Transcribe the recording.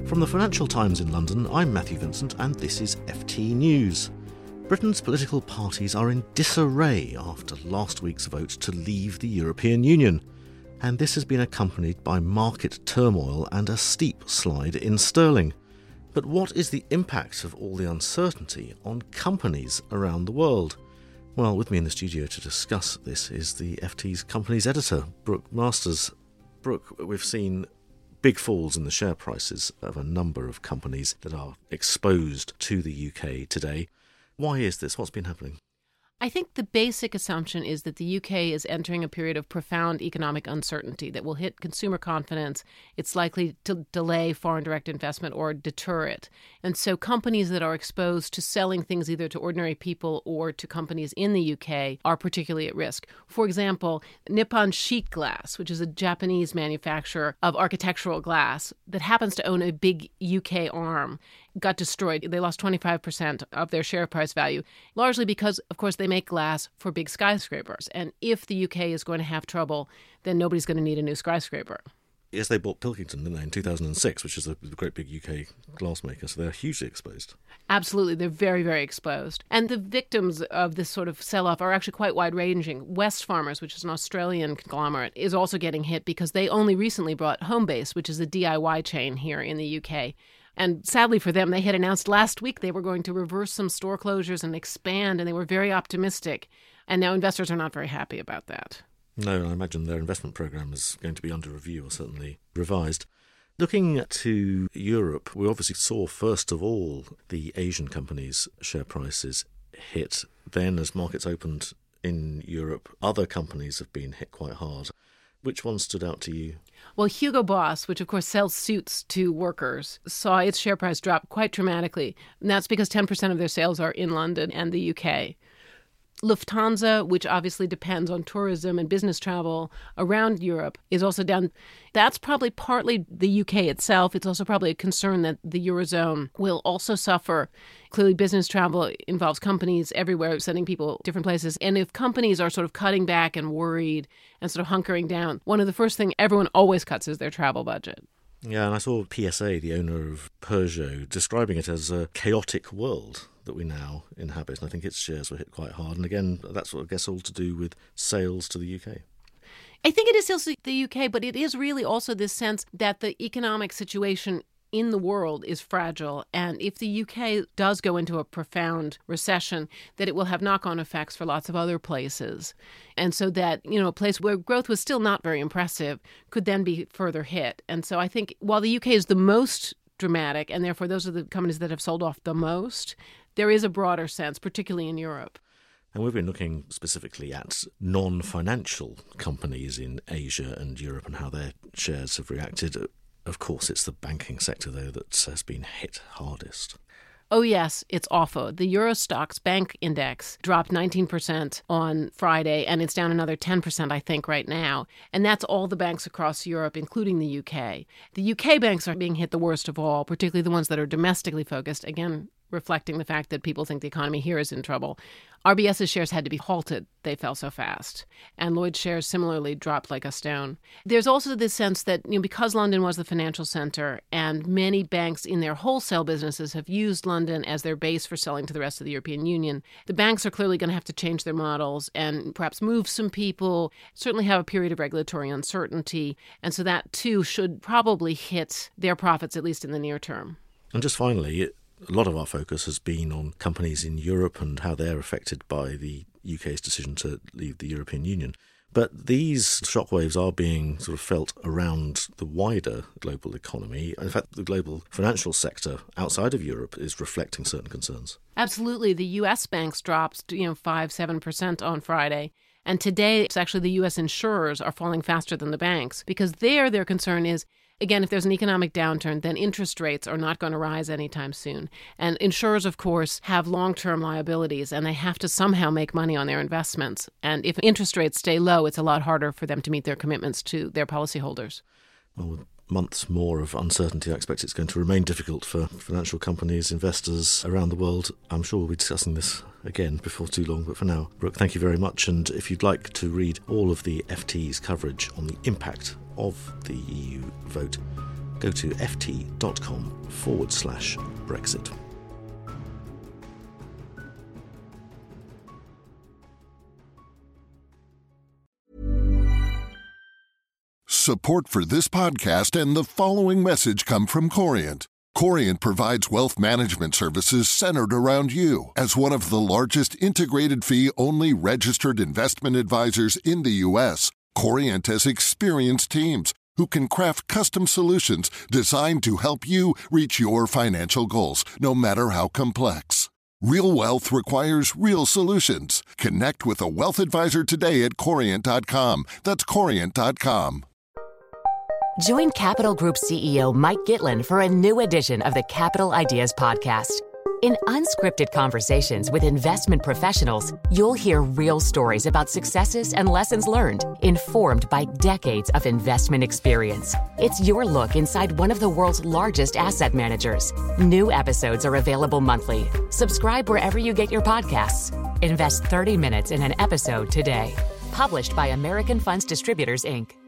From the Financial Times in London, I'm Matthew Vincent and this is FT News. Britain's political parties are in disarray after last week's vote to leave the European Union. And this has been accompanied by market turmoil and a steep slide in sterling. But what is the impact of all the uncertainty on companies around the world? Well, with me in the studio to discuss this is the FT's companies editor, Brooke Masters. Brooke, we've seen big falls in the share prices of a number of companies that are exposed to the UK today. Why is this? What's been happening? I think the basic assumption is that the UK is entering a period of profound economic uncertainty that will hit consumer confidence. It's likely to delay foreign direct investment or deter it. And so companies that are exposed to selling things either to ordinary people or to companies in the UK are particularly at risk. For example, Nippon Sheet Glass, which is a Japanese manufacturer of architectural glass that happens to own a big UK arm, got destroyed. They lost 25% of their share price value, largely because, of course, they make glass for big skyscrapers. And if the UK is going to have trouble, then nobody's going to need a new skyscraper. Yes, they bought Pilkington, didn't they, in 2006, which is a great big UK glassmaker, so they're hugely exposed. Absolutely. They're very, very exposed. And the victims of this sort of sell-off are actually quite wide-ranging. Wesfarmers, which is an Australian conglomerate, is also getting hit because they only recently bought Homebase, which is a DIY chain here in the UK. And sadly for them, they had announced last week they were going to reverse some store closures and expand, and they were very optimistic. And now investors are not very happy about that. No, I imagine their investment programme is going to be under review or certainly revised. Looking to Europe, we obviously saw first of all the Asian companies' share prices hit. Then as markets opened in Europe, other companies have been hit quite hard. Which one stood out to you? Well, Hugo Boss, which of course sells suits to workers, saw its share price drop quite dramatically. And that's because 10% of their sales are in London and the UK. Lufthansa, which obviously depends on tourism and business travel around Europe, is also down. That's probably partly the UK itself. It's also probably a concern that the Eurozone will also suffer. Clearly, business travel involves companies everywhere, sending people different places. And if companies are sort of cutting back and worried and sort of hunkering down, one of the first things everyone always cuts is their travel budget. Yeah, and I saw PSA, the owner of Peugeot, describing it as a chaotic world that we now inhabit. And I think its shares were hit quite hard. And again, that's what I guess all to do with sales to the UK. I think it is still the UK, but it is really also this sense that the economic situation in the world is fragile. And if the UK does go into a profound recession, that it will have knock-on effects for lots of other places. And so that, a place where growth was still not very impressive could then be further hit. And so I think while the UK is the most dramatic, and therefore those are the companies that have sold off the most, there is a broader sense, particularly in Europe. And we've been looking specifically at non-financial companies in Asia and Europe and how their shares have reacted. Of course, it's the banking sector, though, that has been hit hardest. Oh, yes, it's awful. The Euro Stoxx Bank Index dropped 19% on Friday, and it's down another 10%, I think, right now. And that's all the banks across Europe, including the UK. The UK banks are being hit the worst of all, particularly the ones that are domestically focused, again, reflecting the fact that people think the economy here is in trouble. RBS's shares had to be halted. They fell so fast. And Lloyd's shares similarly dropped like a stone. There's also this sense that, because London was the financial center and many banks in their wholesale businesses have used London as their base for selling to the rest of the European Union, the banks are clearly going to have to change their models and perhaps move some people, certainly have a period of regulatory uncertainty. And so that, too, should probably hit their profits, at least in the near term. And just finally, a lot of our focus has been on companies in Europe and how they're affected by the UK's decision to leave the European Union. But these shockwaves are being sort of felt around the wider global economy. In fact, the global financial sector outside of Europe is reflecting certain concerns. Absolutely. The US banks dropped, 5-7% on Friday. And today, it's actually the US insurers are falling faster than the banks because their concern is, again, if there's an economic downturn, then interest rates are not going to rise anytime soon. And insurers, of course, have long-term liabilities, and they have to somehow make money on their investments. And if interest rates stay low, it's a lot harder for them to meet their commitments to their policyholders. Well, with months more of uncertainty, I expect it's going to remain difficult for financial companies, investors around the world. I'm sure we'll be discussing this again before too long, but for now, Brooke, thank you very much. And if you'd like to read all of the FT's coverage on the impact of the EU vote, go to ft.com/Brexit. Support for this podcast and the following message come from Corient. Corient provides wealth management services centered around you. As one of the largest integrated fee-only registered investment advisors in the U.S., Corient has experienced teams who can craft custom solutions designed to help you reach your financial goals, no matter how complex. Real wealth requires real solutions. Connect with a wealth advisor today at Corient.com. That's Corient.com. Join Capital Group CEO Mike Gitlin for a new edition of the Capital Ideas Podcast. In unscripted conversations with investment professionals, you'll hear real stories about successes and lessons learned, informed by decades of investment experience. It's your look inside one of the world's largest asset managers. New episodes are available monthly. Subscribe wherever you get your podcasts. Invest 30 minutes in an episode today. Published by American Funds Distributors, Inc.